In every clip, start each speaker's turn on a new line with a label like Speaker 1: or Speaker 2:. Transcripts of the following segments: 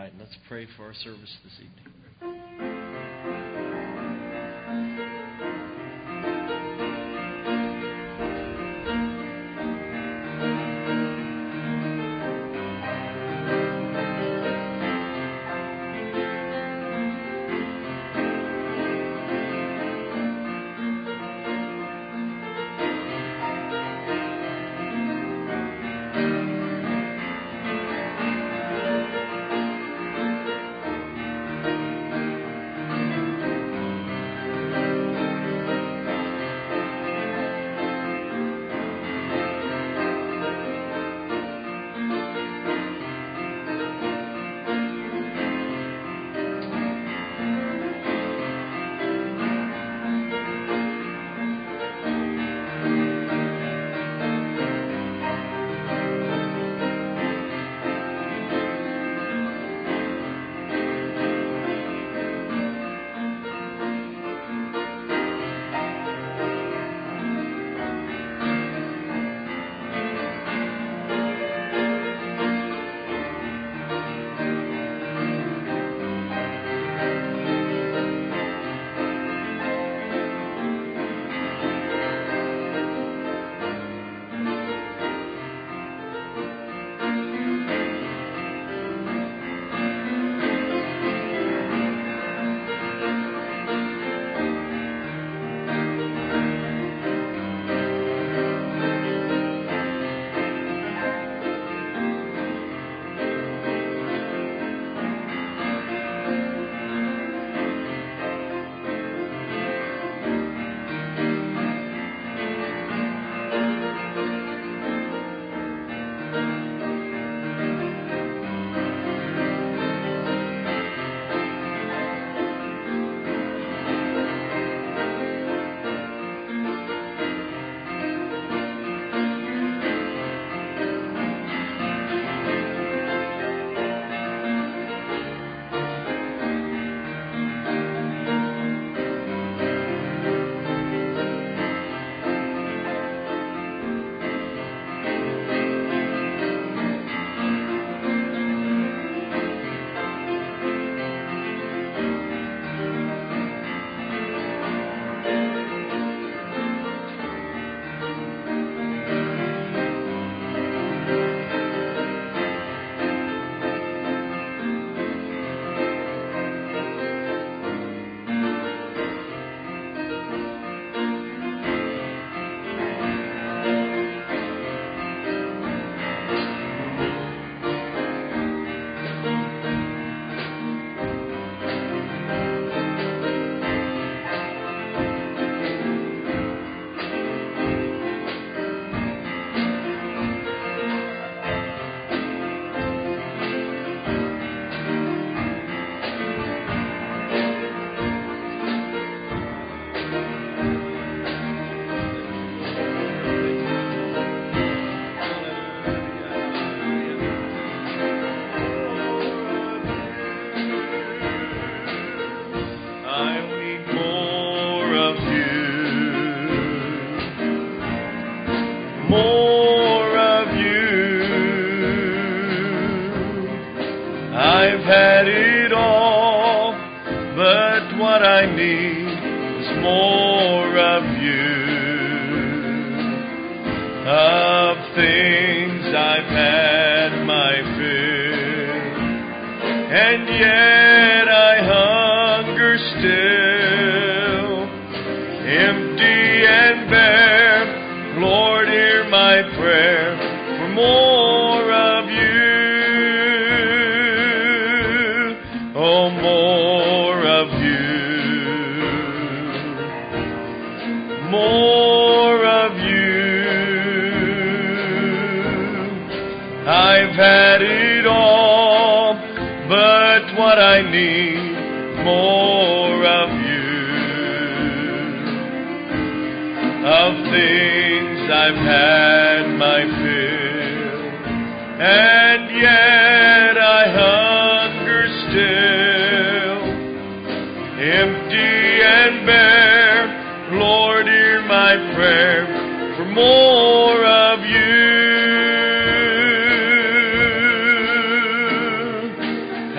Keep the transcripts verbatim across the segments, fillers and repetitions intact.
Speaker 1: right, let's pray for our service this evening.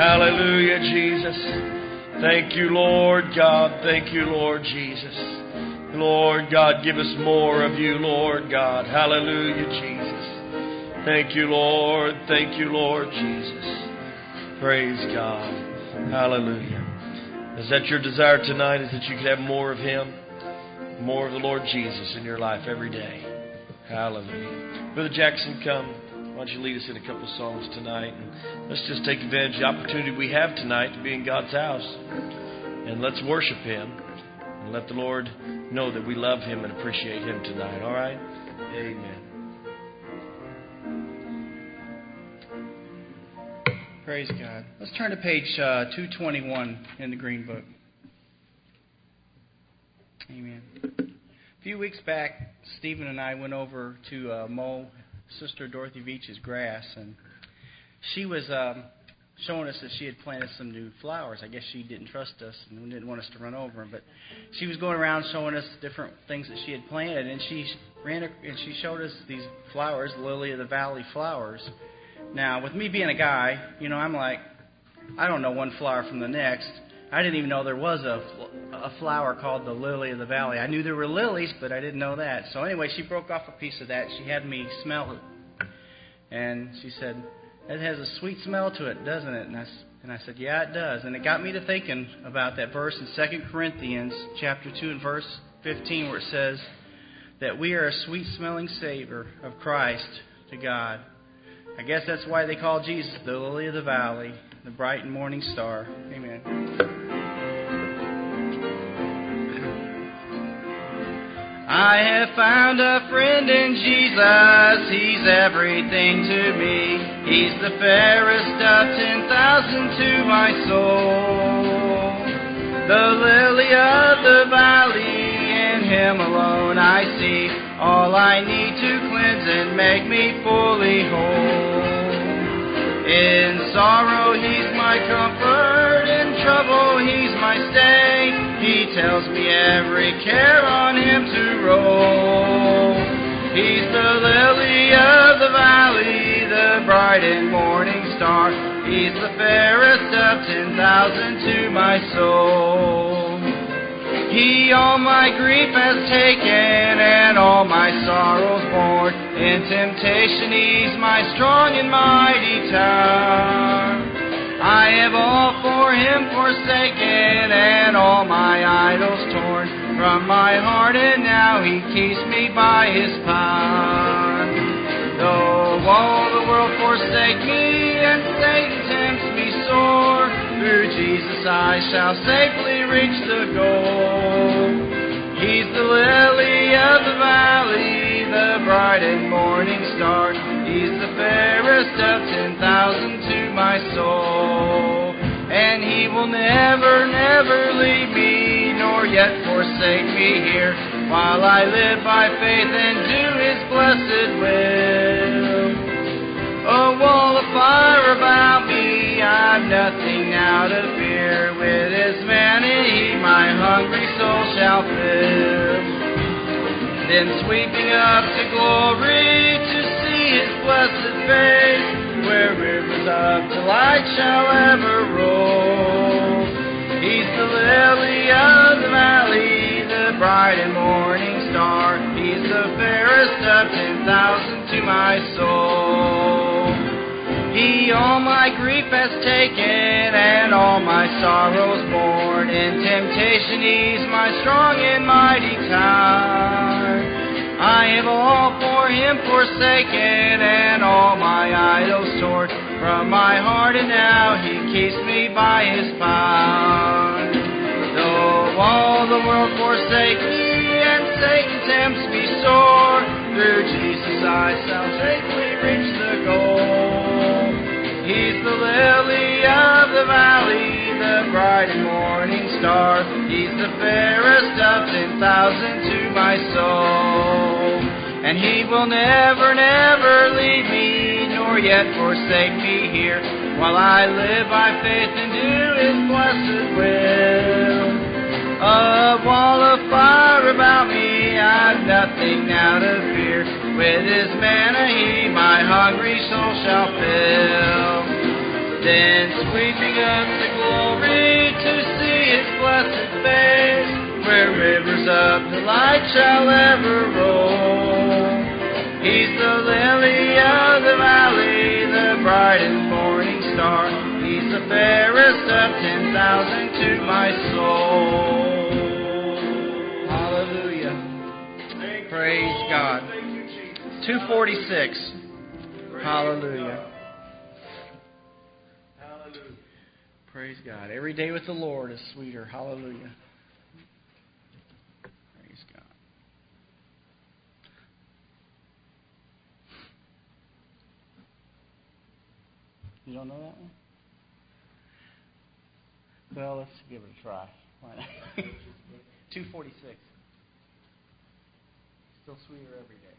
Speaker 1: Hallelujah, Jesus. Thank you, Lord God. Thank you, Lord Jesus. Lord God, give us more of you, Lord God. Hallelujah, Jesus. Thank you, Lord. Thank you, Lord Jesus. Praise God. Hallelujah. Is that your desire tonight? Is that you could have more of Him? More of the Lord Jesus in your life every day. Hallelujah. Brother Jackson, come. Why don't you lead us in a couple of songs tonight? And let's just take advantage of the opportunity we have tonight to be in God's house. And let's worship Him. And let the Lord know that we love Him and appreciate Him tonight. All right? Amen.
Speaker 2: Praise God. Let's turn to page uh, two twenty-one in the Green Book. Amen. A few weeks back, Stephen and I went over to uh, mow Sister Dorothy Veach's grass, and she was um, showing us that she had planted some new flowers. I guess she didn't trust us and didn't want us to run over them, but she was going around showing us different things that she had planted, and she ran and she showed us these flowers, lily of the valley flowers. Now, with me being a guy, you know, I'm like, I don't know one flower from the next. I didn't even know there was a, a flower called the lily of the valley. I knew there were lilies, but I didn't know that. So anyway, she broke off a piece of that. She had me smell it. And she said, it has a sweet smell to it, doesn't it? And I, and I said, yeah, it does. And it got me to thinking about that verse in Second Corinthians chapter two and verse fifteen, where it says that we are a sweet-smelling savor of Christ to God. I guess that's why they call Jesus the lily of the valley, the bright and morning star. Amen. I have found a friend in Jesus. He's everything to me. He's the fairest of ten thousand to my soul. The lily of the valley, in Him alone I see all I need to cleanse and make me fully whole. In sorrow He's my comfort, in trouble He's my stay. He tells me every care on Him to roll. He's the lily of the valley, the bright and morning star. He's the fairest of ten thousand to my soul. He all my grief has taken and all my sorrows borne. In temptation He's my strong and mighty tower. I have all for Him forsaken and all my idols torn from my heart, and now He keeps me by His power. Though all the world forsake me and Satan tempts me sore, through Jesus I shall safely reach the goal. He's the lily of the valley, the bright and morning star. He's the fairest of ten thousand to my soul. And He will never, never leave me, nor yet forsake me here, while I live by faith and do His blessed will. A wall of fire about me, I've nothing now to fear. With His manna He my hungry soul shall fill. Then sweeping up to glory to see His blessed face, where rivers of delight shall ever roll. He's the lily of the valley, the bright and morning star. He's the fairest of ten thousand to my soul. He all my grief has taken and all my sorrows borne. In temptation He's my strong and mighty tower. I have all for Him forsaken and all my idols torn from my heart, and now He keeps me by His power. Though all the world forsake me and Satan tempts me sore, through Jesus I shall safely reach the goal. He's the lily of the valley, the bright and morning star. He's the fairest of ten thousand to my soul. And He will never, never leave me, nor yet forsake me here, while I live by faith and do His blessed will. A wall of fire about me, I've nothing now to fear. With His manna He my hungry soul shall fill. Then sweeping up to glory to see His blessed face, where rivers of delight shall ever roll. He's the lily of the valley, the bright and morning star. He's the fairest of ten thousand to my soul. Hallelujah. Praise God. two forty-six. Hallelujah.
Speaker 1: Hallelujah.
Speaker 2: Praise God. Every day with the Lord is sweeter. Hallelujah. Praise God. You don't know that one? Well, let's give it a try. Why not? two forty-six. Still sweeter every day.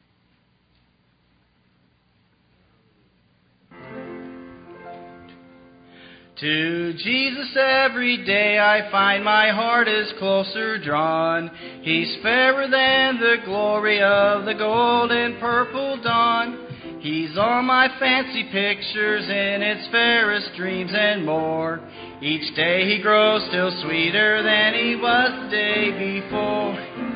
Speaker 2: To Jesus every day I find my heart is closer drawn. He's fairer than the glory of the golden purple dawn. He's all my fancy pictures in its fairest dreams and more. Each day He grows still sweeter than He was the day before.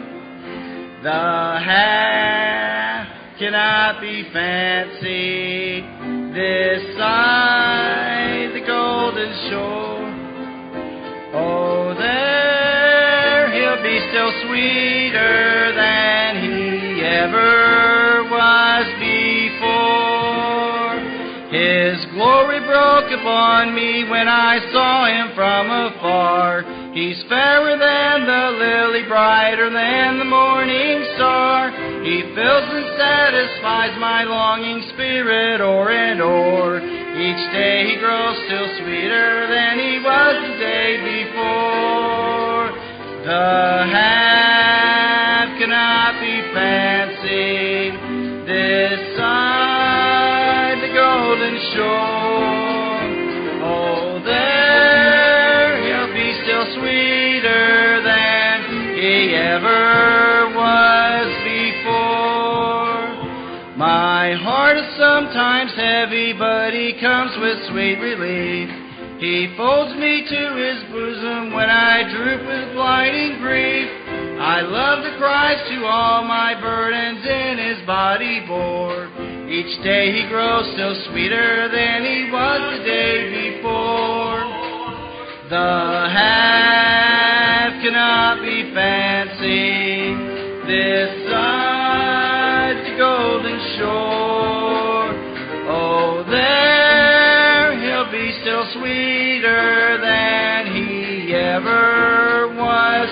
Speaker 2: The half cannot be fancied this side the golden shore. Oh, there He'll be still sweeter than He ever was before. His glory broke upon me when I saw Him from afar. He's fairer than the lily, brighter than the morning star. He fills and satisfies my longing spirit o'er and o'er. Each day He grows still sweeter than He was the day before. The half cannot be fancied this side the golden shore. Oh, there He'll be still sweeter than He ever was before. My heart is sometimes heavy, but He comes with sweet relief. He folds me to His bosom when I droop with blinding grief. I love the Christ who all my burdens in His body bore. Each day He grows still sweeter than He was the day before. The half cannot be fancied this side the golden shore. Oh, there He'll be still sweeter than He ever was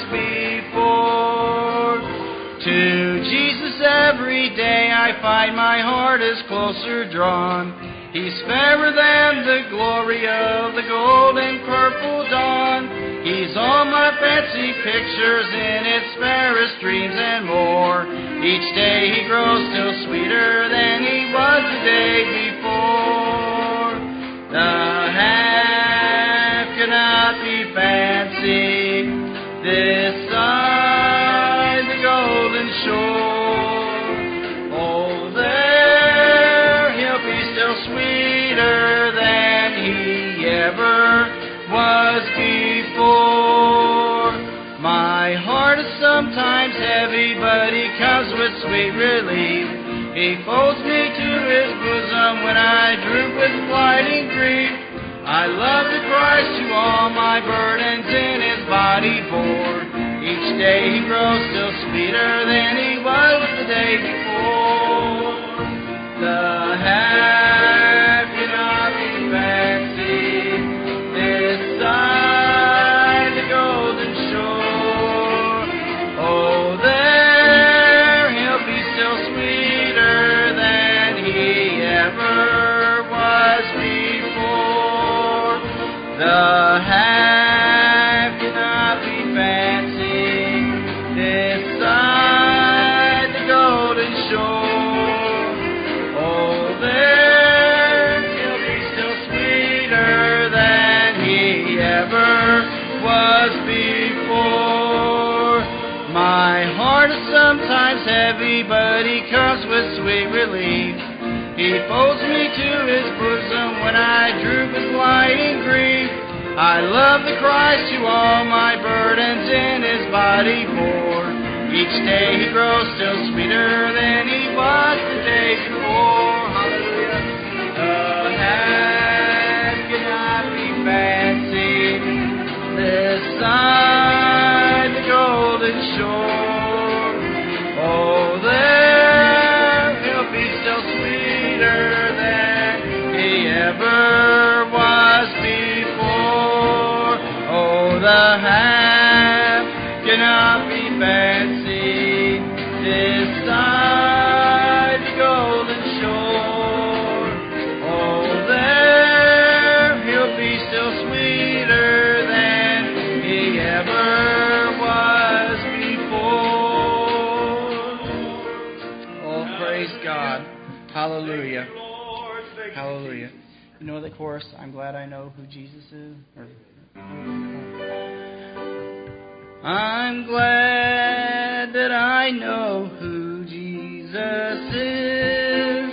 Speaker 2: before. To Jesus every day I find my heart is closer drawn. He's fairer than the glory of the golden purple dawn. He's all my fancy pictures in its fairest dreams and more. Each day He grows still sweeter than He was the day before. The half cannot be fancied this side the golden shore. Oh, there He'll be still sweeter than He ever was before. My heart is sometimes heavy, but He comes with sweet relief. He folds me to His bosom when I droop with blinding grief. I love the Christ who all my burdens in His body bore. Each day He grows still sweeter than He was the day before. The half cannot be fancied this side the golden shore. Oh, there He'll be still sweeter than He ever was before. The half cannot be fancied this side the golden shore. Oh, there He'll be still sweeter than He ever was before. My heart is sometimes heavy, but He comes with sweet relief. He folds me to His bosom when I droop with blinding grief. I love the Christ who all my burdens in His body bore. Each day He grows still sweeter than He was the day before. Hallelujah. The half cannot be fancied this side the golden shore. Oh, there He'll be still sweeter than He ever was before. Oh, the half cannot be fancied this side the golden shore. Oh, there He'll be still sweeter than He ever was before. Oh, praise God. Hallelujah. Hallelujah. You know the chorus, I'm glad I know who Jesus is? Or, I'm glad that I know who Jesus is.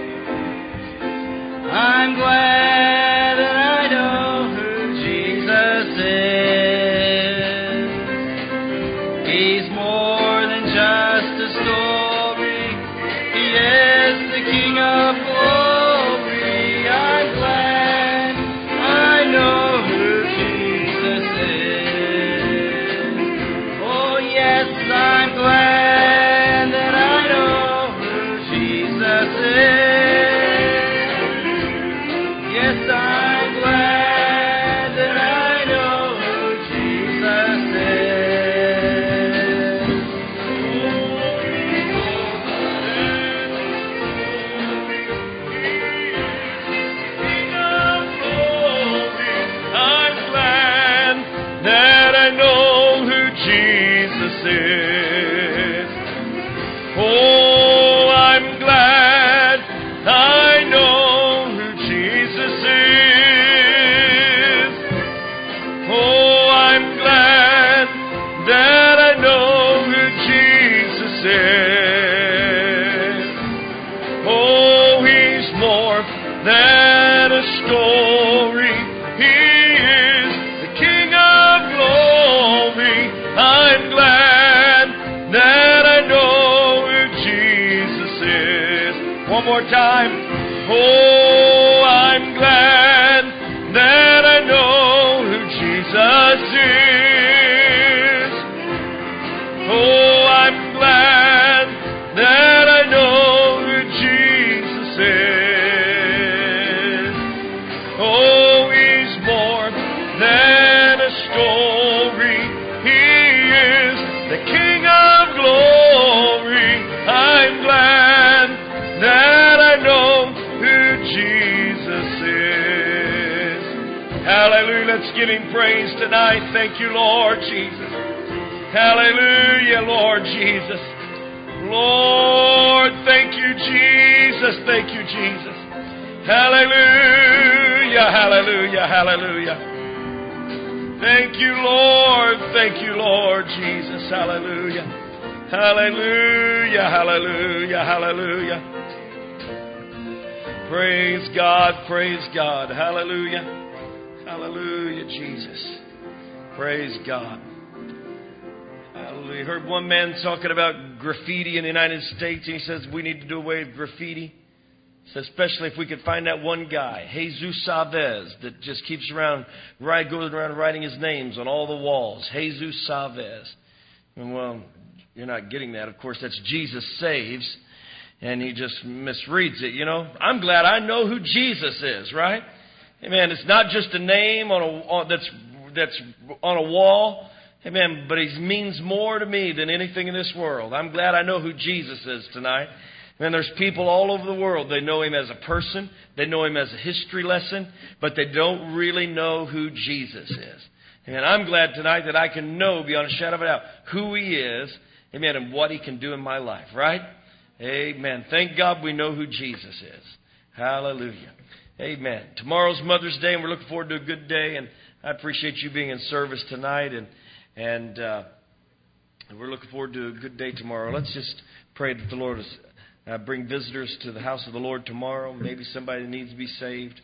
Speaker 2: I'm glad that I know who Jesus is. He's more than just a story. He is the King of glory. I'm glad I know who Jesus is. Oh yes, I'm glad that I know who Jesus is. Yes, I'm glad that I know who Jesus is.
Speaker 1: King of glory, I'm glad that I know who Jesus is. Oh, I'm glad I know who Jesus is. Oh, I'm glad that I know who Jesus is. Oh, He's more than a story. He is the King of glory. I'm glad that I know who Jesus is. One more time. Oh, I'm glad that I know who Jesus is. Oh, I'm glad that I know who Jesus is. Oh, He's more than a story. He is the King of glory. I'm glad that I know who Jesus is. Hallelujah. Let's give Him praise tonight. Thank you, Lord Jesus. Hallelujah, Lord Jesus. Lord, thank you, Jesus. Thank you, Jesus. Hallelujah, hallelujah, hallelujah. Thank you, Lord. Thank you, Lord Jesus. Hallelujah. Hallelujah, hallelujah, hallelujah. Praise God, praise God. Hallelujah. Hallelujah, Jesus. Praise God. Hallelujah. I heard one man talking about graffiti in the United States. And he says we need to do away with graffiti. So especially if we could find that one guy, Jesus Chavez, that just keeps around, right, goes around writing his names on all the walls. Jesus Chavez. And well, you're not getting that. Of course, that's Jesus Saves. And he just misreads it, you know. I'm glad I know who Jesus is, right? Amen. It's not just a name on a on, that's that's on a wall. Amen. But he means more to me than anything in this world. I'm glad I know who Jesus is tonight. And there's people all over the world. They know Him as a person. They know Him as a history lesson. But they don't really know who Jesus is. Amen. I'm glad tonight that I can know beyond a shadow of a doubt who He is. Amen. And what He can do in my life. Right? Amen. Thank God we know who Jesus is. Hallelujah. Amen. Tomorrow's Mother's Day, and we're looking forward to a good day. And I appreciate you being in service tonight. And, and uh, we're looking forward to a good day tomorrow. Let's just pray that the Lord is... Uh, bring visitors to the house of the Lord tomorrow. Maybe somebody needs to be saved.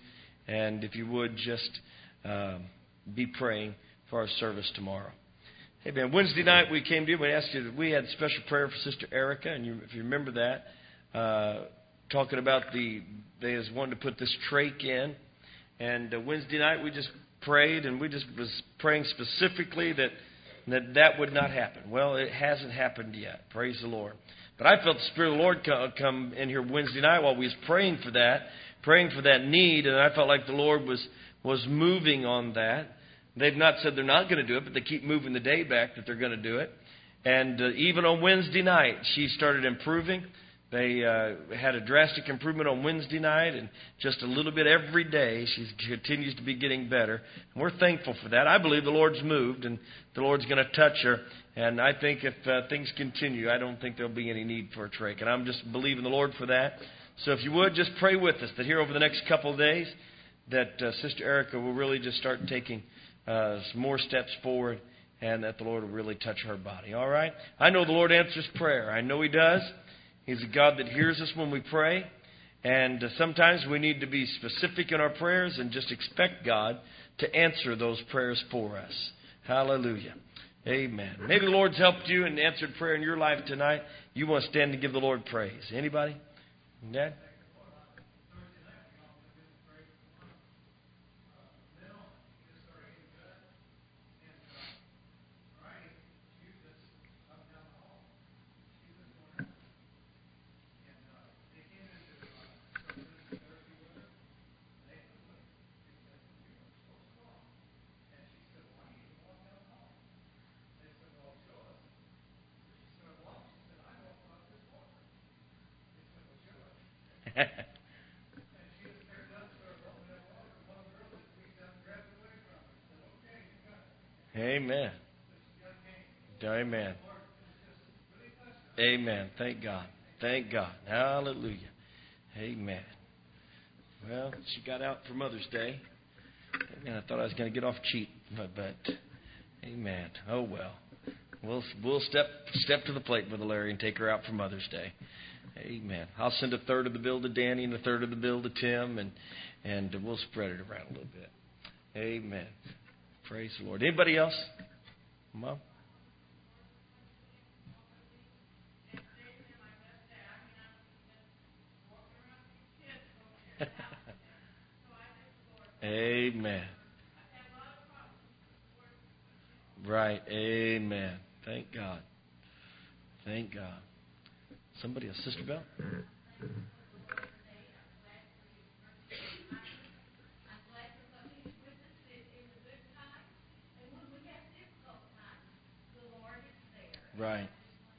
Speaker 1: And if you would, just uh, be praying for our service tomorrow. Hey, man, Wednesday night we came to you. We asked you, we had special prayer for Sister Erica. And you, if you remember that, uh, talking about the, they just wanted to put this trach in. And uh, Wednesday night we just prayed, and we just was praying specifically that, that that would not happen. Well, it hasn't happened yet. Praise the Lord. But I felt the Spirit of the Lord come, come in here Wednesday night while we was praying for that, praying for that need, and I felt like the Lord was, was moving on that. They've not said they're not going to do it, but they keep moving the day back that they're going to do it. And uh, even on Wednesday night, she started improving. They uh, had a drastic improvement on Wednesday night, and just a little bit every day, she continues to be getting better. And we're thankful for that. I believe the Lord's moved, and the Lord's going to touch her. And I think if uh, things continue, I don't think there'll be any need for a trach. And I'm just believing the Lord for that. So if you would, just pray with us that here over the next couple of days, that uh, Sister Erica will really just start taking uh, some more steps forward, and that the Lord will really touch her body. All right? I know the Lord answers prayer. I know He does. He's a God that hears us when we pray. And uh, sometimes we need to be specific in our prayers and just expect God to answer those prayers for us. Hallelujah. Amen. Maybe the Lord's helped you and answered prayer in your life tonight. You want to stand and give the Lord praise. Anybody? Dad? Amen. Amen. Amen. Thank God. Thank God. Hallelujah. Amen. Well, she got out for Mother's Day. Amen. I thought I was going to get off cheap, but, but amen. Oh well. We'll we'll step step to the plate, Brother Larry, and take her out for Mother's Day. Amen. I'll send a third of the bill to Danny and a third of the bill to Tim, and and we'll spread it around a little bit. Amen. Praise the Lord. Anybody else? Mom? Amen. Right. Amen. Thank God. Thank God. Somebody else? Sister Bell? Right.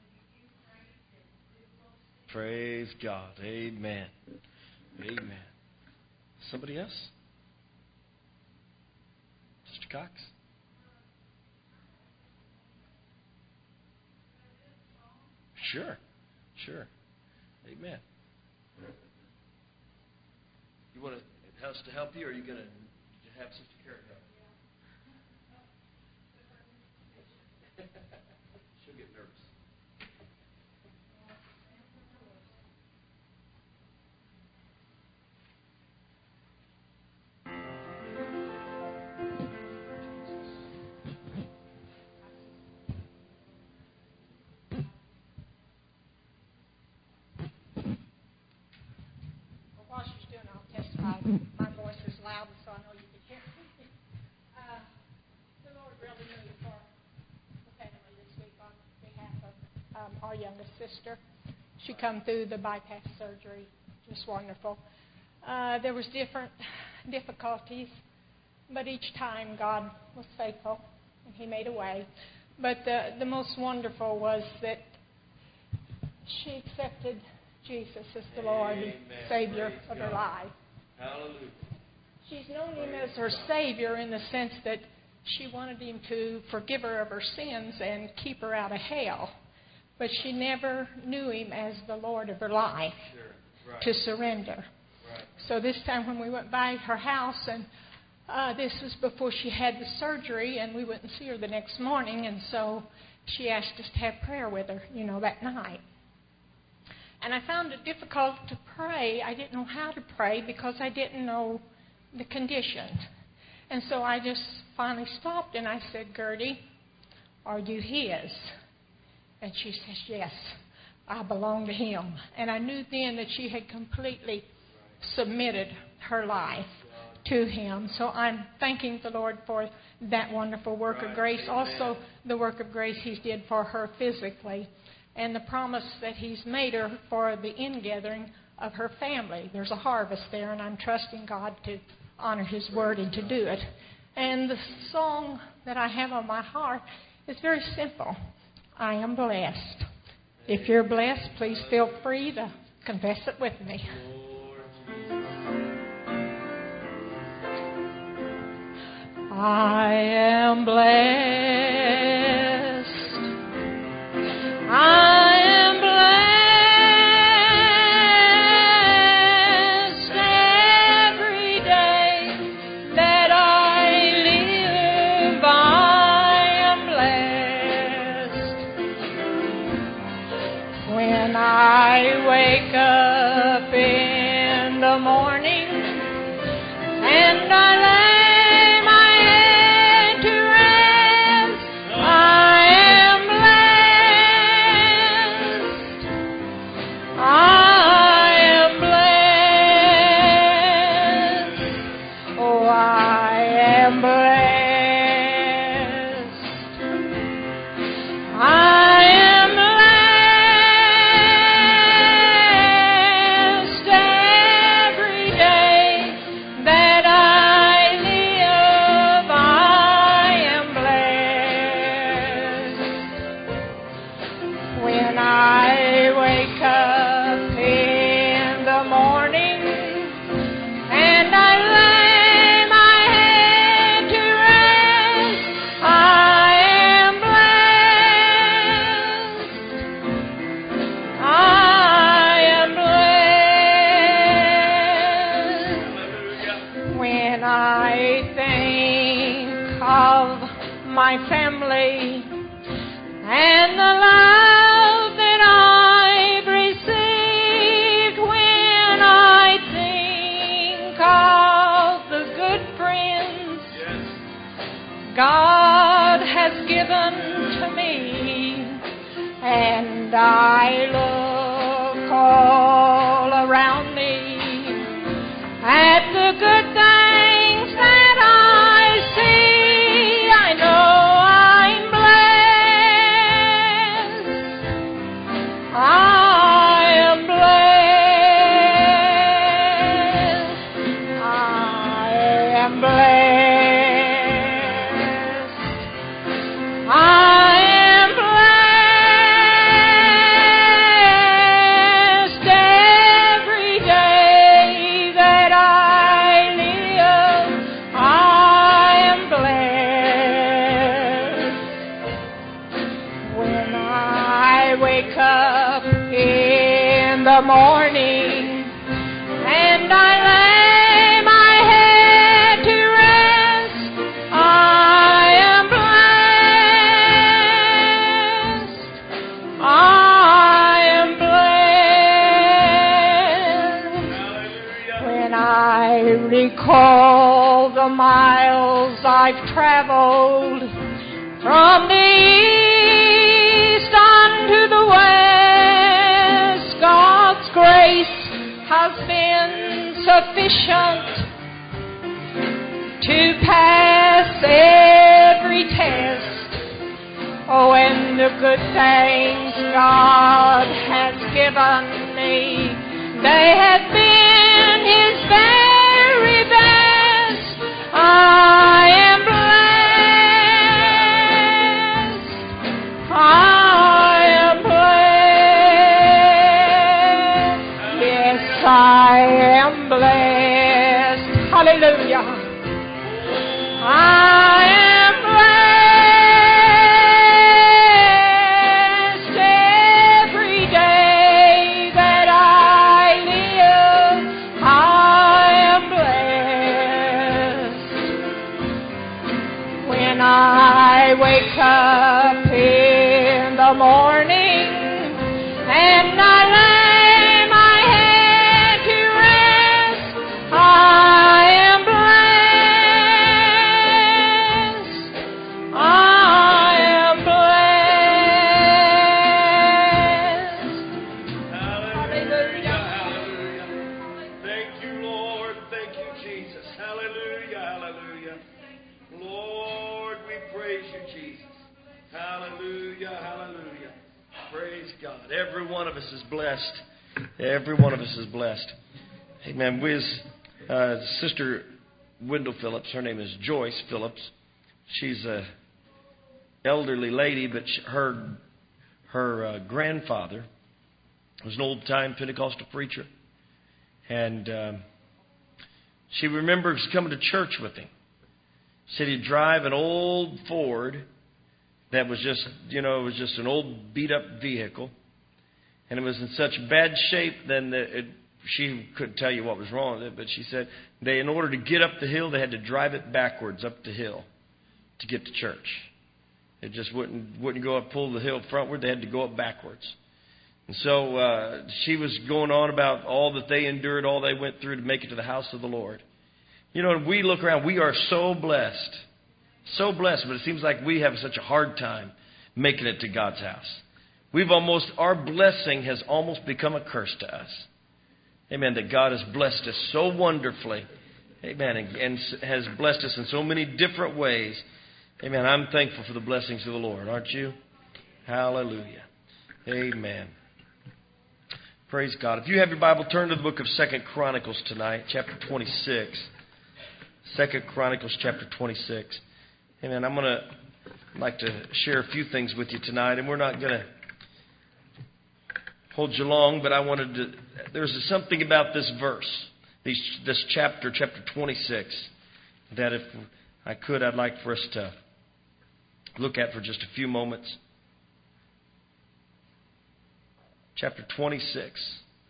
Speaker 1: Praise God. Amen. Amen. Somebody else? Sister Cox? Sure. Sure. Amen. You want us to help you, or are you going to have Sister Carrie help? She'll get nervous.
Speaker 3: While she's doing, I'll testify. My voice is loud, so I know you can hear me. Uh, the Lord really moved for the family this week on behalf of um, our youngest sister. She come through the bypass surgery, just wonderful. Uh, there was different difficulties, but each time God was faithful, and He made a way. But the, the most wonderful was that she accepted Jesus as the Lord and Savior
Speaker 1: Praise
Speaker 3: of her
Speaker 1: God.
Speaker 3: life.
Speaker 1: Hallelujah.
Speaker 3: She's known Him as her Savior in the sense that she wanted Him to forgive her of her sins and keep her out of hell. But she never knew Him as the Lord of her life,
Speaker 1: Sure. Right.
Speaker 3: to surrender.
Speaker 1: Right.
Speaker 3: So this time when we went by her house, and uh, this was before she had the surgery, and we wouldn't see her the next morning, and so she asked us to have prayer with her, you know, that night. And I found it difficult to pray. I didn't know how to pray because I didn't know the condition. And so I just finally stopped and I said, Gertie, are you his? And she says, yes, I belong to him. And I knew then that she had completely submitted her life to him. So I'm thanking the Lord for that wonderful work of grace. Also, the work of grace He did for her physically, and the promise that He's made her for the ingathering of her family. There's a harvest there, and I'm trusting God to honor His word and to do it. And the song that I have on my heart is very simple. I am blessed. If you're blessed, please feel free to confess it with me. I am blessed. I am blessed every day that I live. I am blessed when I wake up in the morning and I lay my family and the love that I've received, when I think of the good friends yes. God has given to me, and I look all around me at the good things that I see, I know morning and I lay my head to rest, I am blessed, I am blessed. When I recall the miles I've traveled from the east unto the west, God's grace has been sufficient to pass every test. Oh, and the good things God has given me, they have been His very best. I am blessed. I am blessed. Yes, I am blessed. Hallelujah. I am blessed every day that I live. I am blessed when I wake up in the morning and I lay my head to rest. I am blessed.
Speaker 1: you, Jesus. Hallelujah, hallelujah. Praise God. Every one of us is blessed. Every one of us is blessed. Amen. With uh, Sister Wendell Phillips, her name is Joyce Phillips. She's a elderly lady, but she, her her uh, grandfather was an old-time Pentecostal preacher, and um, she remembers coming to church with him. Said he'd drive an old Ford that was just, you know, it was just an old beat-up vehicle, and it was in such bad shape then that it, she couldn't tell you what was wrong with it, but she said they, in order to get up the hill, they had to drive it backwards up the hill to get to church. It just wouldn't wouldn't go up, pull the hill frontward. They had to go up backwards. And so uh, she was going on about all that they endured, all they went through to make it to the house of the Lord. You know, we look around, we are so blessed. So blessed, but it seems like we have such a hard time making it to God's house. We've almost, our blessing has almost become a curse to us. Amen, that God has blessed us so wonderfully. Amen, and, and has blessed us in so many different ways. Amen, I'm thankful for the blessings of the Lord, aren't you? Hallelujah. Amen. Praise God. If you have your Bible, turn to the book of Second Chronicles tonight, chapter twenty-six. Second Chronicles, chapter twenty-six. Amen. I'm going to like to share a few things with you tonight, and we're not going to hold you long, but I wanted to, there's something about this verse, these, this chapter, chapter twenty-six, that if I could, I'd like for us to look at for just a few moments. Chapter twenty-six.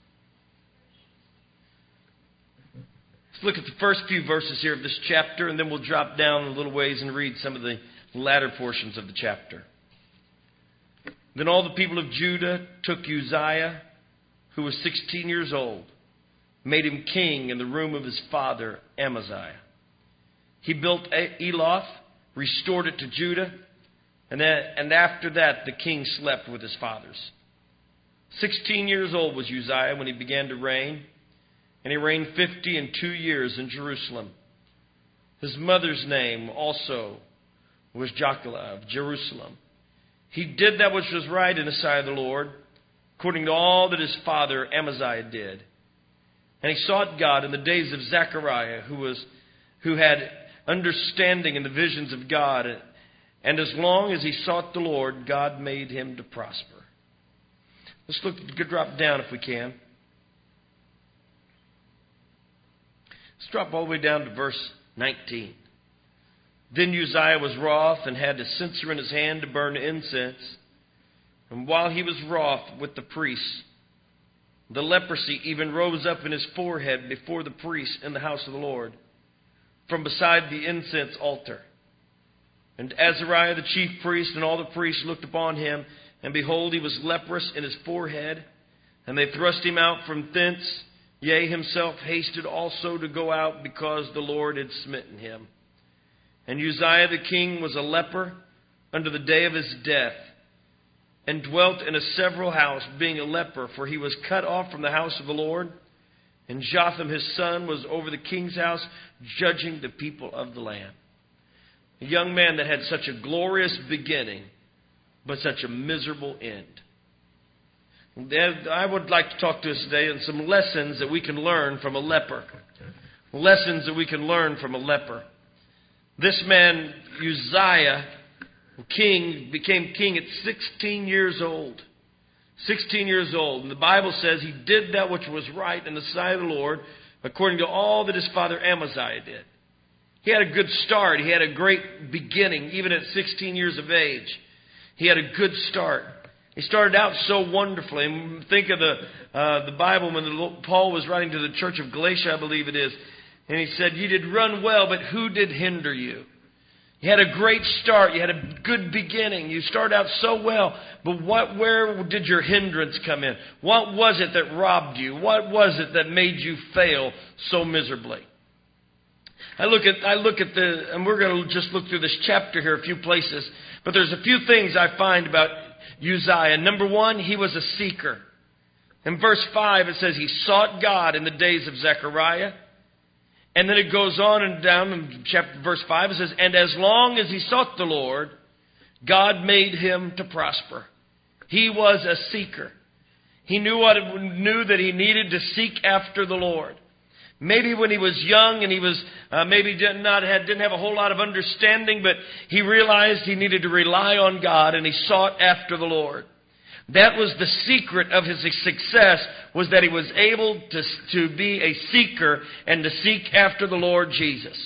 Speaker 1: Let's look at the first few verses here of this chapter, and then we'll drop down a little ways and read some of the latter portions of the chapter. Then all the people of Judah took Uzziah, who was sixteen years old, made him king in the room of his father Amaziah. He built Eloth, restored it to Judah, and, then, and after that the king slept with his fathers. Sixteen years old was Uzziah when he began to reign, and he reigned fifty and two years in Jerusalem. His mother's name also was Jochlah of Jerusalem. He did that which was right in the sight of the Lord, according to all that his father Amaziah did. And he sought God in the days of Zechariah, who was who had understanding in the visions of God. And as long as he sought the Lord, God made him to prosper. Let's look, drop down if we can. Let's drop all the way down to verse nineteen. Then Uzziah was wroth and had a censer in his hand to burn incense. And while he was wroth with the priests, the leprosy even rose up in his forehead before the priests in the house of the Lord, from beside the incense altar. And Azariah the chief priest and all the priests looked upon him, and behold, he was leprous in his forehead. And they thrust him out from thence. Yea, himself hasted also to go out, because the Lord had smitten him. And Uzziah the king was a leper unto the day of his death, and dwelt in a several house, being a leper, for he was cut off from the house of the Lord. And Jotham his son was over the king's house, judging the people of the land. A young man that had such a glorious beginning, but such a miserable end. I would like to talk to us today on some lessons that we can learn from a leper. Lessons that we can learn from a leper. This man, Uzziah, king, became king at sixteen years old. sixteen years old. And the Bible says he did that which was right in the sight of the Lord, according to all that his father Amaziah did. He had a good start. He had a great beginning, even at sixteen years of age. He had a good start. He started out so wonderfully. And think of the uh, the Bible when the, Paul was writing to the church of Galatia, I believe it is. And he said, you did run well, but who did hinder you? You had a great start. You had a good beginning. You started out so well. But what, where did your hindrance come in? What was it that robbed you? What was it that made you fail so miserably? I look at, I look at the, and we're going to just look through this chapter here, a few places. But there's a few things I find about Uzziah. Number one, he was a seeker. In verse five, it says he sought God in the days of Zechariah. And then it goes on and down in chapter verse five, it says, and as long as he sought the Lord, God made him to prosper. He was a seeker. He knew what knew that he needed to seek after the Lord. Maybe when he was young and he was uh, maybe did not had, didn't have a whole lot of understanding, but he realized he needed to rely on God, and he sought after the Lord. That was the secret of his success, was that he was able to, to be a seeker and to seek after the Lord Jesus.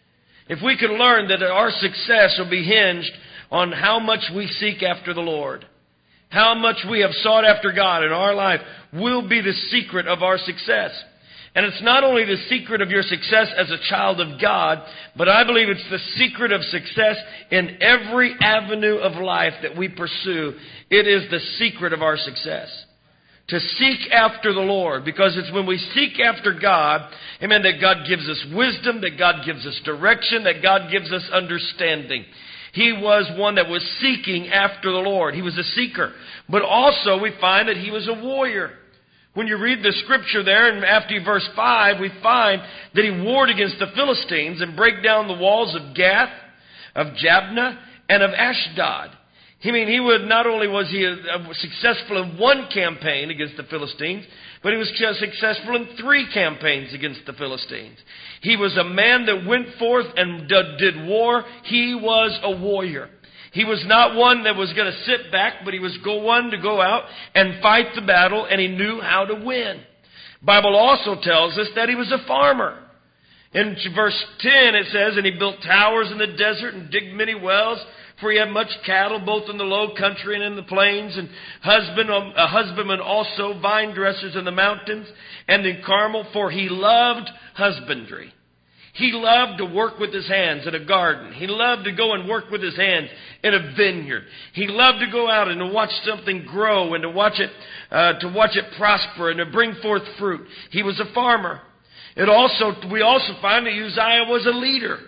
Speaker 1: If we can learn that our success will be hinged on how much we seek after the Lord, how much we have sought after God in our life, will be the secret of our success. And it's not only the secret of your success as a child of God, but I believe it's the secret of success in every avenue of life that we pursue. It is the secret of our success. To seek after the Lord, because it's when we seek after God, amen, that God gives us wisdom, that God gives us direction, that God gives us understanding. He was one that was seeking after the Lord. He was a seeker. But also we find that he was a warrior. When you read the scripture there, and after verse five, we find that he warred against the Philistines and break down the walls of Gath, of Jabneh, and of Ashdod. I mean, he would, not only was he successful in one campaign against the Philistines, but he was successful in three campaigns against the Philistines. He was a man that went forth and did war. He was a warrior. He was not one that was going to sit back, but he was one to go out and fight the battle, and he knew how to win. The Bible also tells us that he was a farmer. In verse ten it says, and he built towers in the desert and digged many wells, for he had much cattle both in the low country and in the plains, and husband, a husbandman also, vine dressers in the mountains and in Carmel, for he loved husbandry. He loved to work with his hands in a garden. He loved to go and work with his hands in a vineyard. He loved to go out and to watch something grow and to watch it, uh, to watch it prosper and to bring forth fruit. He was a farmer. It also, we also find that Uzziah was a leader.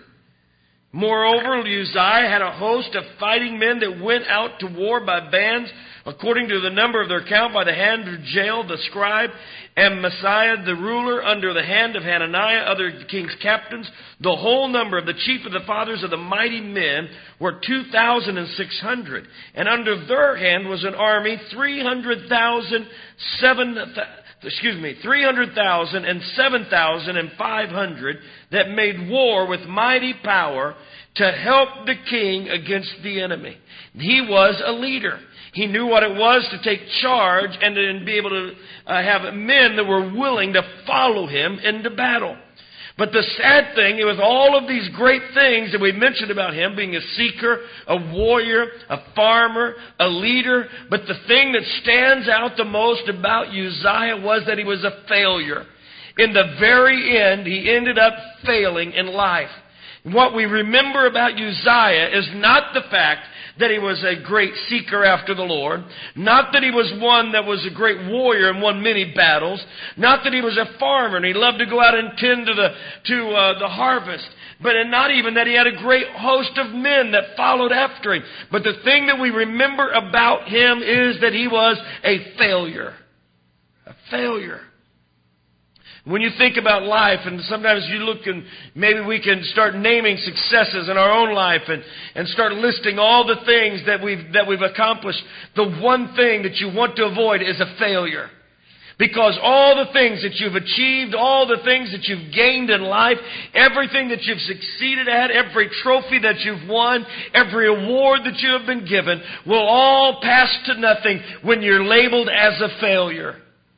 Speaker 1: Moreover, Uzziah had a host of fighting men that went out to war by bands, according to the number of their count, by the hand of Jael the scribe, and Messiah the ruler, under the hand of Hananiah, other king's captains. The whole number of the chief of the fathers of the mighty men were two thousand and six hundred, and under their hand was an army three hundred thousand seven. Excuse me, three hundred thousand and seven thousand and five hundred that made war with mighty power to help the king against the enemy. He was a leader. He knew what it was to take charge and to be able to uh, have men that were willing to follow him into battle. But the sad thing, with all of these great things that we mentioned about him, being a seeker, a warrior, a farmer, a leader, but the thing that stands out the most about Uzziah was that he was a failure. In the very end, he ended up failing in life. What we remember about Uzziah is not the fact that he was a great seeker after the Lord, not that he was one that was a great warrior and won many battles, not that he was a farmer and he loved to go out and tend to the to uh, the harvest, but and not even that he had a great host of men that followed after him. But the thing that we remember about him is that he was a failure. A failure. When you think about life, and sometimes you look and maybe we can start naming successes in our own life and, and start listing all the things that we've, that we've accomplished. The one thing that you want to avoid is a failure. Because all the things that you've achieved, all the things that you've gained in life, everything that you've succeeded at, every trophy that you've won, every award that you have been given, will all pass to nothing when you're labeled as a failure.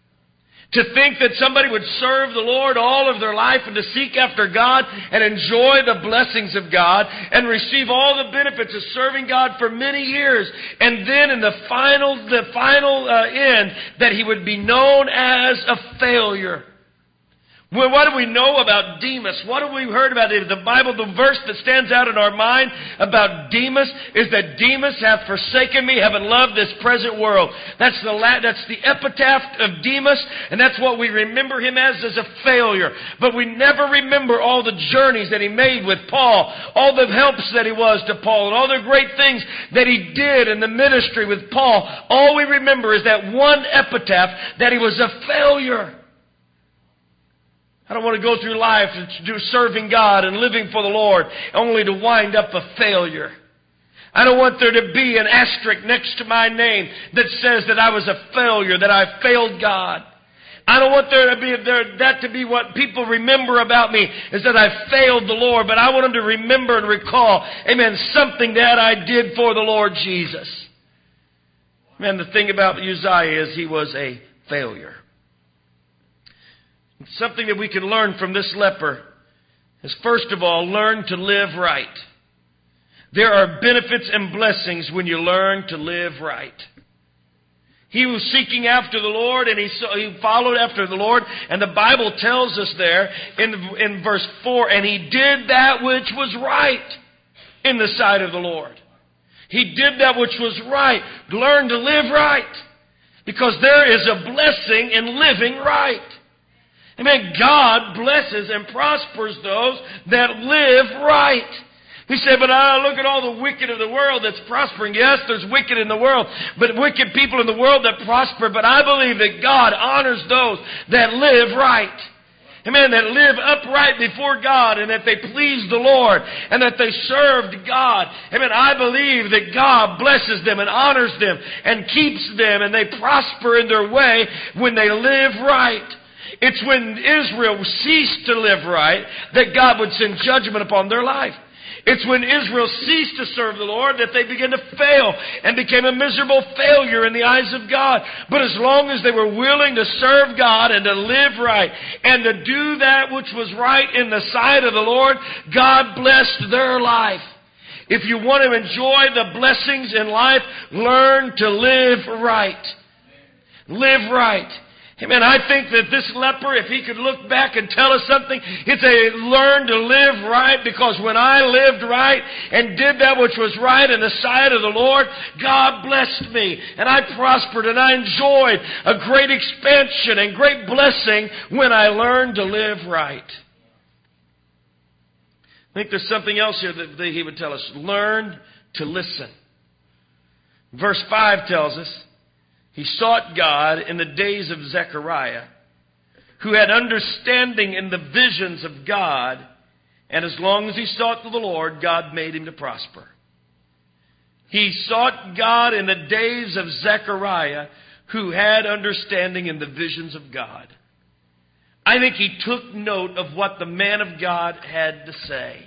Speaker 1: To think that somebody would serve the Lord all of their life and to seek after God and enjoy the blessings of God and receive all the benefits of serving God for many years, and then in the final, the final uh, end, that he would be known as a failure. Well, what do we know about Demas? What have we heard about it? The Bible, the verse that stands out in our mind about Demas is that Demas hath forsaken me, having loved this present world. That's the that's the epitaph of Demas, and that's what we remember him as, as a failure. But we never remember all the journeys that he made with Paul, all the helps that he was to Paul, and all the great things that he did in the ministry with Paul. All we remember is that one epitaph, that he was a failure. I don't want to go through life and do serving God and living for the Lord only to wind up a failure. I don't want there to be an asterisk next to my name that says that I was a failure, that I failed God. I don't want there to be there, that to be what people remember about me, is that I failed the Lord. But I want them to remember and recall, amen, something that I did for the Lord Jesus. Man, the thing about Uzziah is he was a failure. Something that we can learn from this leper is, first of all, learn to live right. There are benefits and blessings when you learn to live right. He was seeking after the Lord, and he, saw, he followed after the Lord. And the Bible tells us there in, in verse four, and he did that which was right in the sight of the Lord. He did that which was right. Learn to live right. Because there is a blessing in living right. Amen. God blesses and prospers those that live right. We say, but I look at all the wicked of the world that's prospering. Yes, there's wicked in the world, but wicked people in the world that prosper. But I believe that God honors those that live right. Amen, that live upright before God, and that they please the Lord, and that they served God. Amen, I believe that God blesses them and honors them and keeps them, and they prosper in their way when they live right. It's when Israel ceased to live right that God would send judgment upon their life. It's when Israel ceased to serve the Lord that they began to fail and became a miserable failure in the eyes of God. But as long as they were willing to serve God and to live right and to do that which was right in the sight of the Lord, God blessed their life. If you want to enjoy the blessings in life, learn to live right. Live right. Amen. I think that this leper, if he could look back and tell us something, it's a learn to live right, because when I lived right and did that which was right in the sight of the Lord, God blessed me and I prospered and I enjoyed a great expansion and great blessing when I learned to live right. I think there's something else here that he would tell us. Learn to listen. Verse five tells us, he sought God in the days of Zechariah, who had understanding in the visions of God, and as long as he sought the Lord, God made him to prosper. He sought God in the days of Zechariah, who had understanding in the visions of God. I think he took note of what the man of God had to say.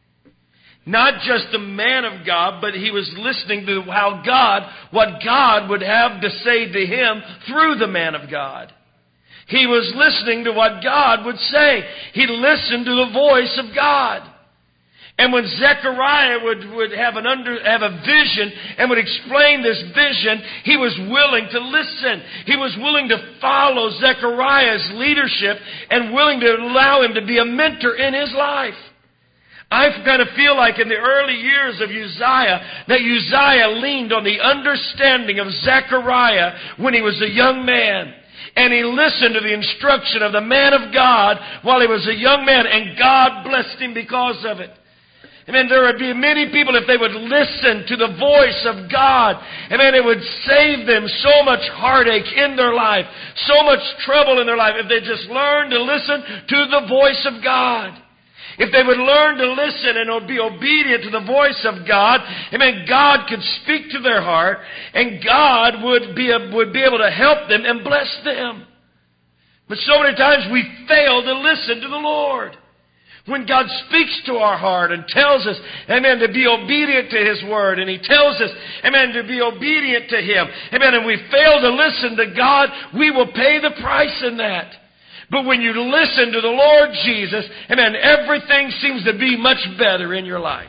Speaker 1: Not just the man of God, but he was listening to how God, what God would have to say to him through the man of God. He was listening to what God would say. He listened to the voice of God. And when Zechariah would, would have, an under, have a vision and would explain this vision, he was willing to listen. He was willing to follow Zechariah's leadership and willing to allow him to be a mentor in his life. I kind of feel like in the early years of Uzziah, that Uzziah leaned on the understanding of Zechariah when he was a young man. And he listened to the instruction of the man of God while he was a young man, and God blessed him because of it. Amen. There would be many people, if they would listen to the voice of God, amen, it would save them so much heartache in their life, so much trouble in their life, if they just learned to listen to the voice of God. If they would learn to listen and be obedient to the voice of God, amen, God could speak to their heart, and God would be, would be able to help them and bless them. But so many times we fail to listen to the Lord. When God speaks to our heart and tells us, amen, to be obedient to His Word, and He tells us, amen, to be obedient to Him, amen, and we fail to listen to God, we will pay the price in that. But when you listen to the Lord Jesus, amen, everything seems to be much better in your life.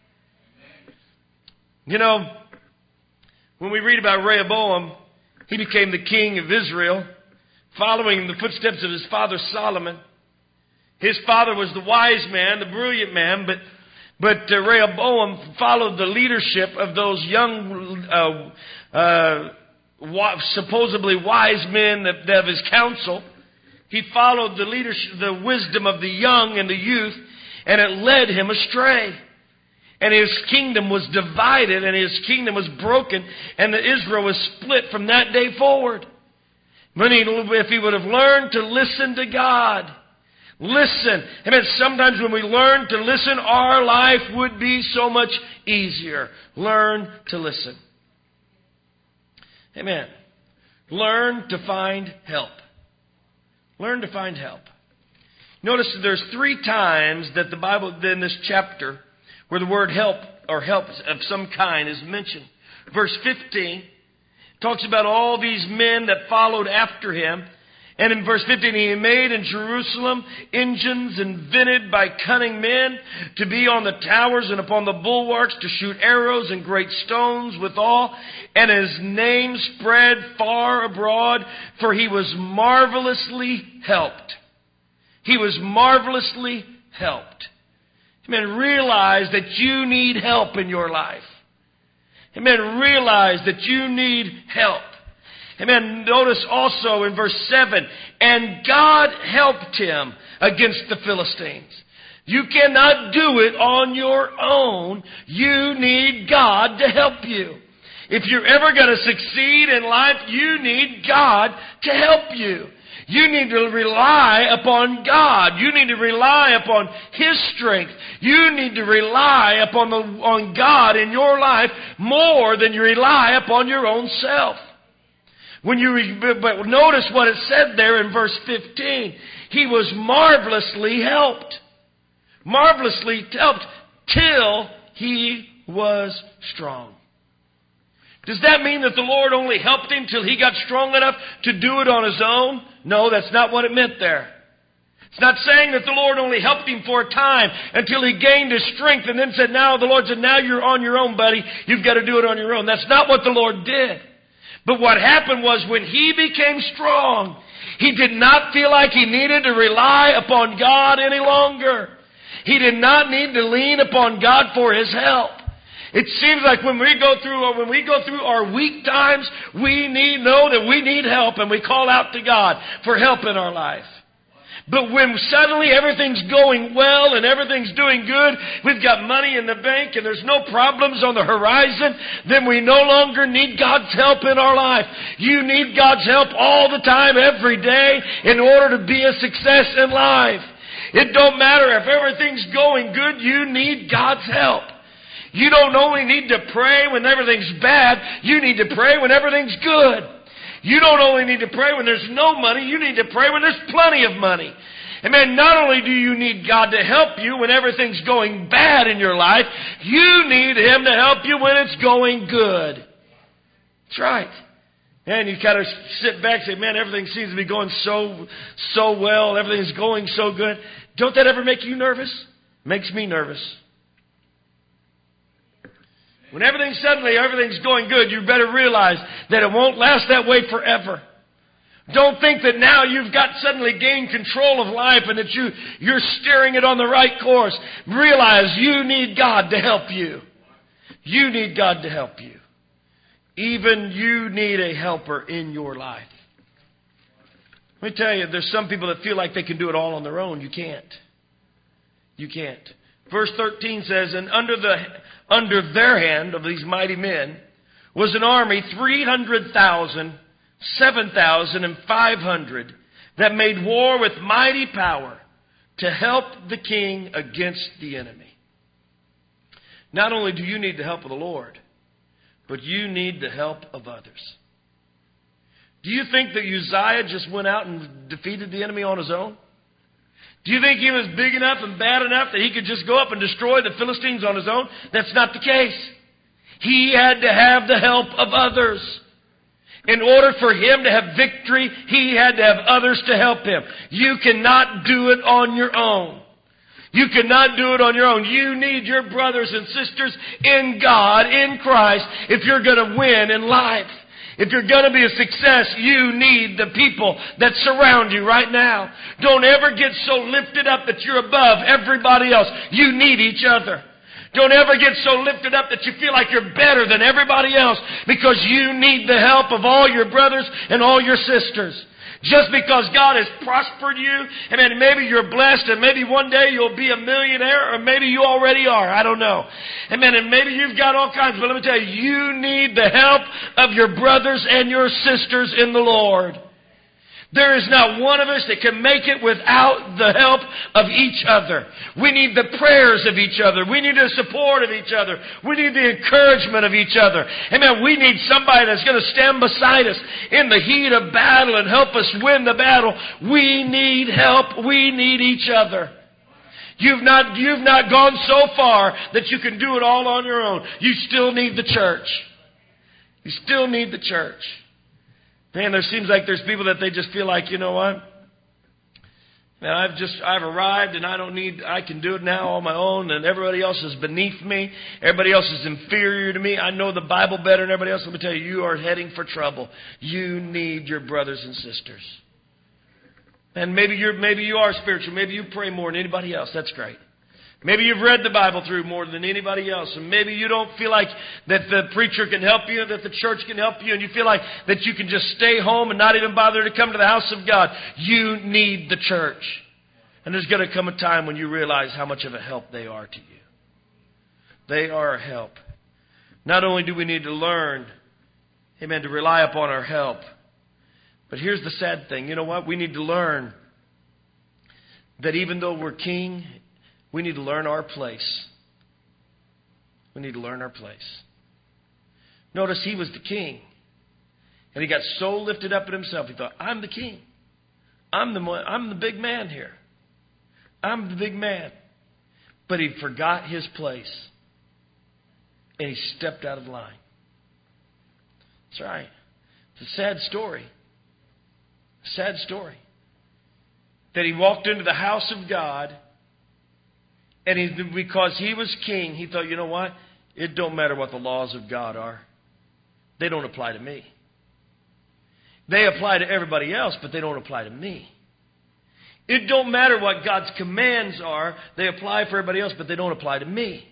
Speaker 1: You know, when we read about Rehoboam, he became the king of Israel, following in the footsteps of his father Solomon. His father was the wise man, the brilliant man, but but uh, Rehoboam followed the leadership of those young, uh, uh, wa- supposedly wise men of, of his council. He followed the leadership, the wisdom of the young and the youth, and it led him astray. And his kingdom was divided, and his kingdom was broken, and Israel was split from that day forward. But he, if he would have learned to listen to God, Listen. Amen. Sometimes when we learn to listen, our life would be so much easier. Learn to listen. Amen. Learn to find help. Learn to find help. Notice that there's three times that the Bible, in this chapter, where the word help or help of some kind is mentioned. Verse fifteen talks about all these men that followed after him. And in verse fifteen, he made in Jerusalem engines invented by cunning men to be on the towers and upon the bulwarks to shoot arrows and great stones withal. And his name spread far abroad, for he was marvelously helped. He was marvelously helped. Amen. Realize that you need help in your life. Amen. Realize that you need help. Amen. Notice also in verse seven, and God helped him against the Philistines. You cannot do it on your own. You need God to help you. If you're ever going to succeed in life, you need God to help you. You need to rely upon God. You need to rely upon His strength. You need to rely upon the, on God in your life more than you rely upon your own self. When you re, but notice what it said there in verse fifteen. He was marvelously helped. Marvelously helped till he was strong. Does that mean that the Lord only helped him till he got strong enough to do it on his own? No, that's not what it meant there. It's not saying that the Lord only helped him for a time until he gained his strength and then said, now the Lord said, now you're on your own, buddy. You've got to do it on your own. That's not what the Lord did. But what happened was when he became strong, he did not feel like he needed to rely upon God any longer. He did not need to lean upon God for his help. It seems like when we go through or when we go through our weak times, we need know that we need help and we call out to God for help in our life. But when suddenly everything's going well and everything's doing good, we've got money in the bank and there's no problems on the horizon, then we no longer need God's help in our life. You need God's help all the time, every day, in order to be a success in life. It don't matter if everything's going good, you need God's help. You don't only need to pray when everything's bad, you need to pray when everything's good. You don't only need to pray when there's no money, you need to pray when there's plenty of money. Amen. Not only do you need God to help you when everything's going bad in your life, you need Him to help you when it's going good. That's right. And you kind of sit back and say, man, everything seems to be going so, so well. Everything's going so good. Don't that ever make you nervous? Makes me nervous. When everything suddenly, everything's going good, you better realize that it won't last that way forever. Don't think that now you've got suddenly gained control of life and that you, you're steering it on the right course. Realize you need God to help you. You need God to help you. Even you need a helper in your life. Let me tell you, there's some people that feel like they can do it all on their own. You can't. You can't. Verse thirteen says, and under the under their hand of these mighty men was an army, three hundred thousand, seven thousand, and five hundred, that made war with mighty power to help the king against the enemy. Not only do you need the help of the Lord, but you need the help of others. Do you think that Uzziah just went out and defeated the enemy on his own? Do you think he was big enough and bad enough that he could just go up and destroy the Philistines on his own? That's not the case. He had to have the help of others. In order for him to have victory, he had to have others to help him. You cannot do it on your own. You cannot do it on your own. You need your brothers and sisters in God, in Christ, if you're going to win in life. If you're going to be a success, you need the people that surround you right now. Don't ever get so lifted up that you're above everybody else. You need each other. Don't ever get so lifted up that you feel like you're better than everybody else, because you need the help of all your brothers and all your sisters. Just because God has prospered you, and then maybe you're blessed, and maybe one day you'll be a millionaire, or maybe you already are. I don't know. Amen. And maybe you've got all kinds, but let me tell you, you need the help of your brothers and your sisters in the Lord. There is not one of us that can make it without the help of each other. We need the prayers of each other. We need the support of each other. We need the encouragement of each other. Amen. We need somebody that's going to stand beside us in the heat of battle and help us win the battle. We need help. We need each other. You've not, you've not gone so far that you can do it all on your own. You still need the church. You still need the church. Man, there seems like there's people that they just feel like, you know what? Man, I've just, I've arrived and I don't need, I can do it now on my own and everybody else is beneath me. Everybody else is inferior to me. I know the Bible better than everybody else. Let me tell you, you are heading for trouble. You need your brothers and sisters. And maybe you're, maybe you are spiritual. Maybe you pray more than anybody else. That's great. Maybe you've read the Bible through more than anybody else. And maybe you don't feel like that the preacher can help you, that the church can help you, and you feel like that you can just stay home and not even bother to come to the house of God. You need the church. And there's going to come a time when you realize how much of a help they are to you. They are a help. Not only do we need to learn, amen, to rely upon our help, but here's the sad thing. You know what? We need to learn that even though we're king, we need to learn our place. We need to learn our place. Notice he was the king. And he got so lifted up in himself, he thought, I'm the king. I'm the, I'm the big man here. I'm the big man. But he forgot his place. And he stepped out of line. That's right. It's a sad story. A sad story. That he walked into the house of God, and he, because he was king, he thought, you know what? It don't matter what the laws of God are. They don't apply to me. They apply to everybody else, but they don't apply to me. It don't matter what God's commands are. They apply for everybody else, but they don't apply to me.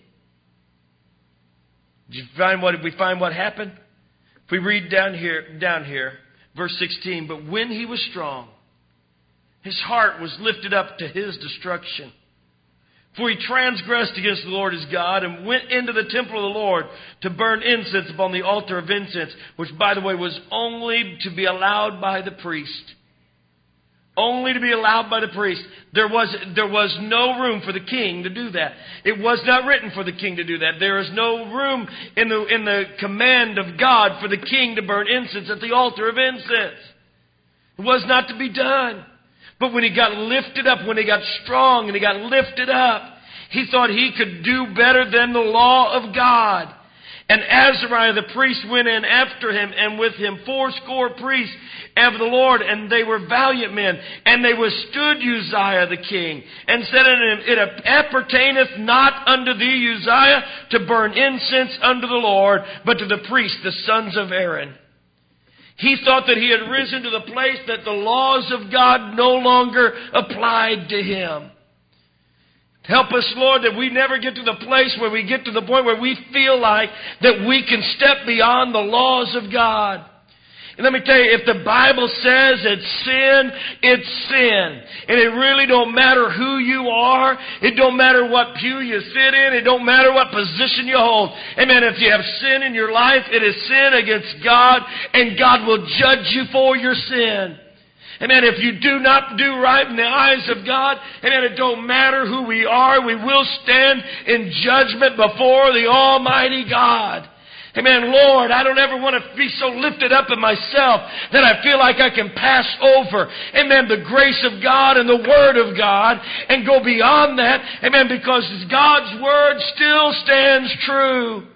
Speaker 1: Did you find what, did we find what happened? If we read down here, down here, verse sixteen, but when he was strong, his heart was lifted up to his destruction. For he transgressed against the Lord his God and went into the temple of the Lord to burn incense upon the altar of incense, which, by the way, was only to be allowed by the priest. Only to be allowed by the priest. There was, there was no room for the king to do that. It was not written for the king to do that. There is no room in the, in the command of God for the king to burn incense at the altar of incense. It was not to be done. But when he got lifted up, when he got strong and he got lifted up, he thought he could do better than the law of God. And Azariah the priest went in after him, and with him fourscore priests of the Lord, and they were valiant men. And they withstood Uzziah the king, and said unto him, it appertaineth not unto thee, Uzziah, to burn incense unto the Lord, but to the priests, the sons of Aaron. He thought that he had risen to the place that the laws of God no longer applied to him. Help us, Lord, that we never get to the place where we get to the point where we feel like that we can step beyond the laws of God. And let me tell you, if the Bible says it's sin, it's sin. And it really don't matter who you are. It don't matter what pew you sit in. It don't matter what position you hold. Amen. If you have sin in your life, it is sin against God, and God will judge you for your sin. Amen. If you do not do right in the eyes of God, amen, it don't matter who we are. We will stand in judgment before the Almighty God. Amen. Lord, I don't ever want to be so lifted up in myself that I feel like I can pass over, amen, the grace of God and the Word of God and go beyond that, amen, because God's Word still stands true.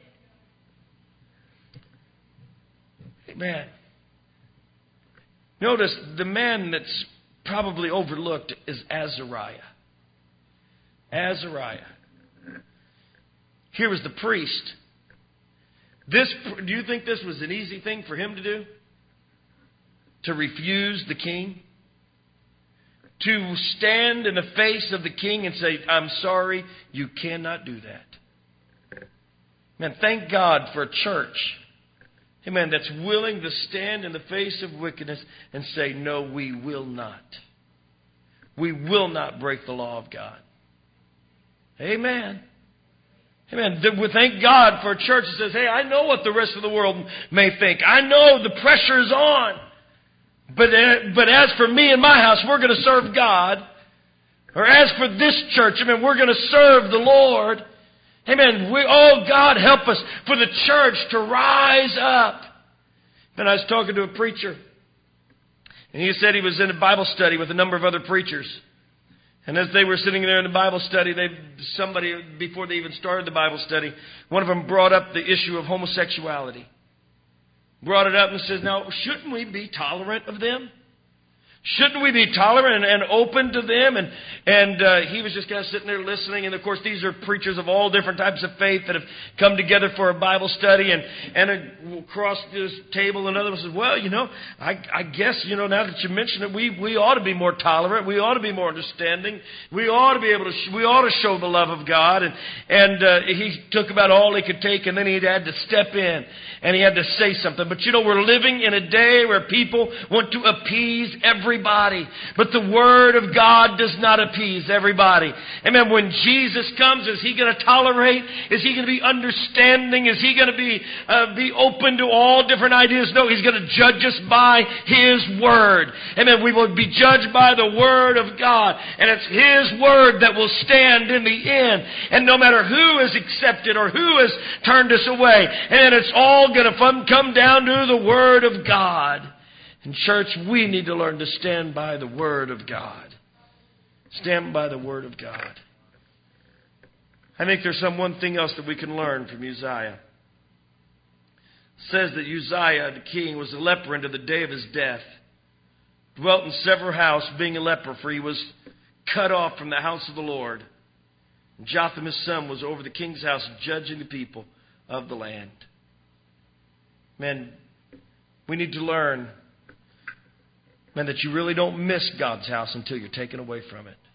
Speaker 1: Amen. Notice the man that's probably overlooked is Azariah. Azariah. Here was the priest. This, do you think this was an easy thing for him to do? To refuse the king? To stand in the face of the king and say, I'm sorry, you cannot do that. Man, thank God for a church, amen, that's willing to stand in the face of wickedness and say, no, we will not. We will not break the law of God. Amen. Amen. We thank God for a church that says, hey, I know what the rest of the world may think. I know the pressure is on. But, but as for me and my house, we're going to serve God. Or as for this church, amen, we're going to serve the Lord. Amen. We, oh, God, help us for the church to rise up. And I was talking to a preacher. And he said he was in a Bible study with a number of other preachers. And as they were sitting there in the Bible study, they somebody, before they even started the Bible study, one of them brought up the issue of homosexuality. Brought it up and says, now, shouldn't we be tolerant of them? Shouldn't we be tolerant and, and open to them? And and uh, he was just kind of sitting there listening. And, of course, these are preachers of all different types of faith that have come together for a Bible study. And, and across this table, another one says, well, you know, I, I guess, you know, now that you mention it, we, we ought to be more tolerant. We ought to be more understanding. We ought to be able to, sh- we ought to show the love of God. And, and uh, he took about all he could take, and then he had to step in. And he had to say something. But, you know, we're living in a day where people want to appease every Everybody. But the Word of God does not appease everybody. Amen. When Jesus comes, is He going to tolerate? Is He going to be understanding? Is He going to be uh, be open to all different ideas? No, He's going to judge us by His Word. Amen. We will be judged by the Word of God. And it's His Word that will stand in the end. And no matter who is accepted or who has turned us away, and it's all going to come down to the Word of God. In church, we need to learn to stand by the Word of God. Stand by the Word of God. I think there's some one thing else that we can learn from Uzziah. It says that Uzziah, the king, was a leper unto the day of his death. Dwelt in several houses, being a leper, for he was cut off from the house of the Lord. And Jotham his son was over the king's house, judging the people of the land. Man, we need to learn, man, that you really don't miss God's house until you're taken away from it.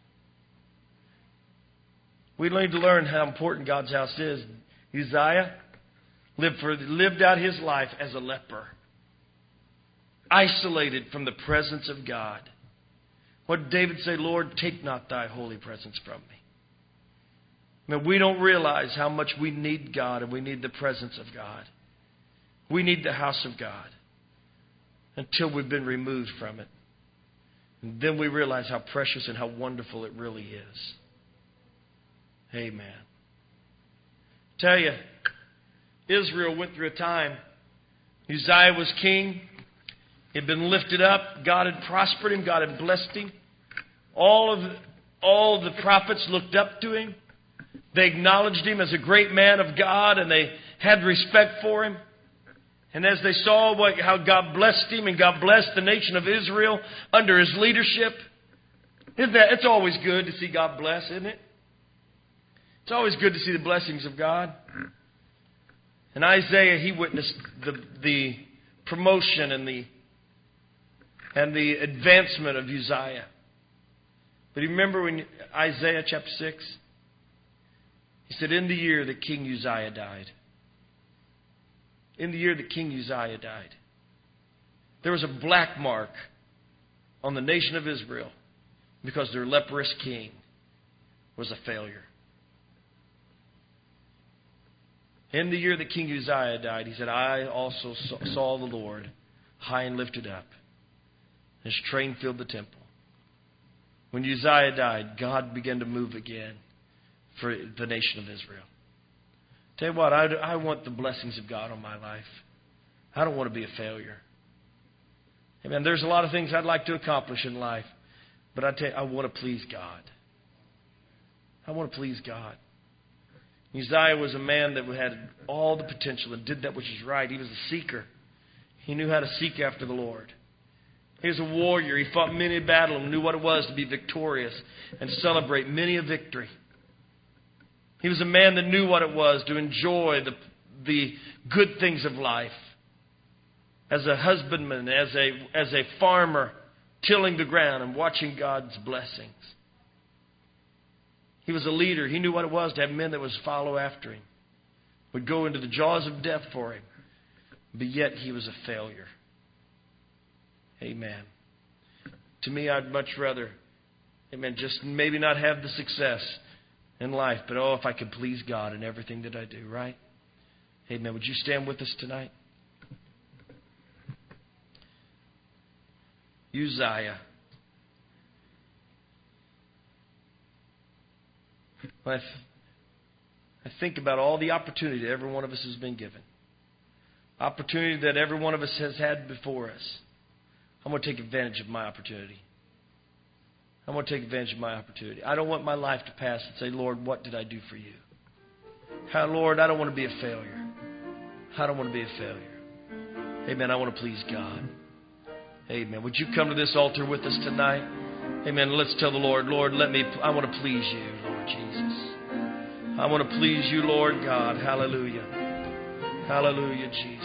Speaker 1: We need to learn how important God's house is. Uzziah lived, for, lived out his life as a leper, isolated from the presence of God. What did David say? Lord, take not thy holy presence from me. Man, we don't realize how much we need God and we need the presence of God. We need the house of God until we've been removed from it. And then we realize how precious and how wonderful it really is. Amen. Tell you, Israel went through a time. Uzziah was king. He had been lifted up. God had prospered him. God had blessed him. All of all the prophets looked up to him. They acknowledged him as a great man of God, and they had respect for him. And as they saw what, how God blessed him and God blessed the nation of Israel under his leadership, isn't that, it's always good to see God bless, isn't it? It's always good to see the blessings of God. And Isaiah, he witnessed the, the promotion and the, and the advancement of Uzziah. But you remember when Isaiah chapter six? He said, in the year that King Uzziah died. In the year that King Uzziah died, there was a black mark on the nation of Israel because their leprous king was a failure. In the year that King Uzziah died, he said, I also saw the Lord high and lifted up. His train filled the temple. When Uzziah died, God began to move again for the nation of Israel. Tell you what, I, I want the blessings of God on my life. I don't want to be a failure. Amen. There's a lot of things I'd like to accomplish in life, but I tell you, I want to please God. I want to please God. Uzziah was a man that had all the potential and did that which is right. He was a seeker. He knew how to seek after the Lord. He was a warrior. He fought many a battle and knew what it was to be victorious and celebrate many a victory. He was a man that knew what it was to enjoy the, the good things of life. As a husbandman, as a, as a farmer, tilling the ground and watching God's blessings. He was a leader. He knew what it was to have men that would follow after him, would go into the jaws of death for him. But yet he was a failure. Amen. To me, I'd much rather, amen, just maybe not have the success in life, but oh, if I could please God in everything that I do, right? Amen. Would you stand with us tonight? Uzziah. I, th- I think about all the opportunity that every one of us has been given. Opportunity that every one of us has had before us. I'm going to take advantage of my opportunity. I'm going to take advantage of my opportunity. I don't want my life to pass and say, Lord, what did I do for you? How, Lord, I don't want to be a failure. I don't want to be a failure. Amen. I want to please God. Amen. Would you come to this altar with us tonight? Amen. Let's tell the Lord, Lord, let me, I want to please you, Lord Jesus. I want to please you, Lord God. Hallelujah. Hallelujah, Jesus.